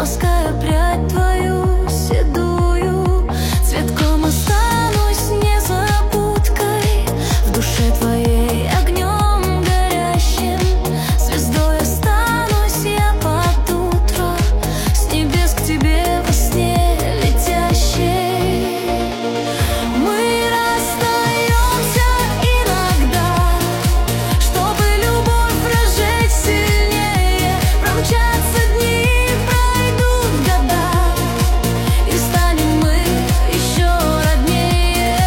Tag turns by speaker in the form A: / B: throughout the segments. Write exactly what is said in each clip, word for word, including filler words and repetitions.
A: лаская прядь твою седую, цветком останусь незабудкой, в душе твоей огнем горящим, звездой останусь я под утро, с небес к тебе во сне летящей. Мы расстаемся иногда, чтобы любовь прожечь сильнее. Промчатся дни, пройдут года, и станем мы еще роднее.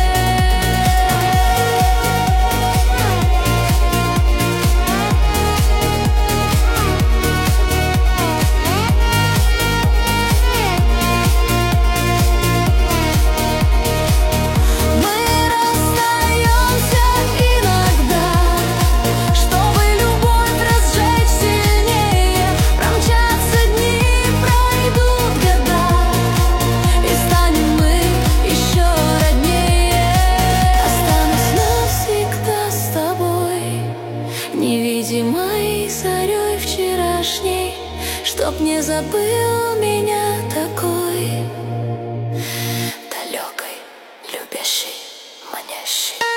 A: Мы расстаемся иногда, чтобы любовь разжечь сильнее. Промчатся дни, пройдут года, и станем мы еще роднее. Останусь навсегда с тобой, невидимой зарей вчерашней, чтоб не забыл меня такой далекой, любящей, манящей.